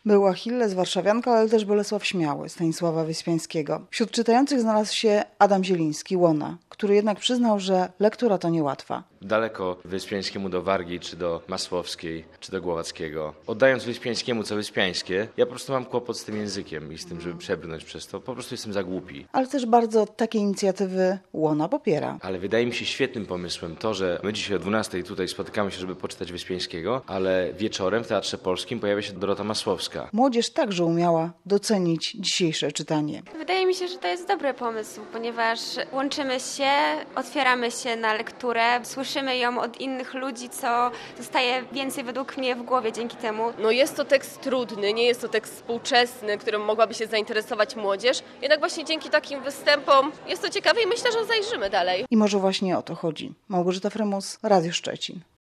Był Achilles, warszawianka, ale też Bolesław Śmiały, Stanisława Wyspiańskiego. Wśród czytających znalazł się Adam Zieliński, Łona, który jednak przyznał, że lektura to niełatwa. Daleko Wyspiańskiemu do Wargi, czy do Masłowskiej, czy do Głowackiego. Oddając Wyspiańskiemu co wyspiańskie, ja po prostu mam kłopot z tym językiem i z tym, żeby przebrnąć przez to. Po prostu jestem za głupi. Ale też bardzo takie inicjatywy Łona popiera. Ale wydaje mi się świetnym pomysłem to, że my dzisiaj o 12 tutaj spotykamy się, żeby poczytać Wyspiańskiego, ale wieczorem w Teatrze Polskim pojawia się Dorota Masłowska. Młodzież także umiała docenić dzisiejsze czytanie. Wydaje mi się, że to jest dobry pomysł, ponieważ łączymy się, otwieramy się na lekturę, słyszymy ją od innych ludzi, co zostaje więcej według mnie w głowie dzięki temu. No jest to tekst trudny, nie jest to tekst współczesny, którym mogłaby się zainteresować młodzież. Jednak właśnie dzięki takim występom jest to ciekawe i myślę, że zajrzymy dalej. I może właśnie o to chodzi. Małgorzata Frymus, Radio Szczecin.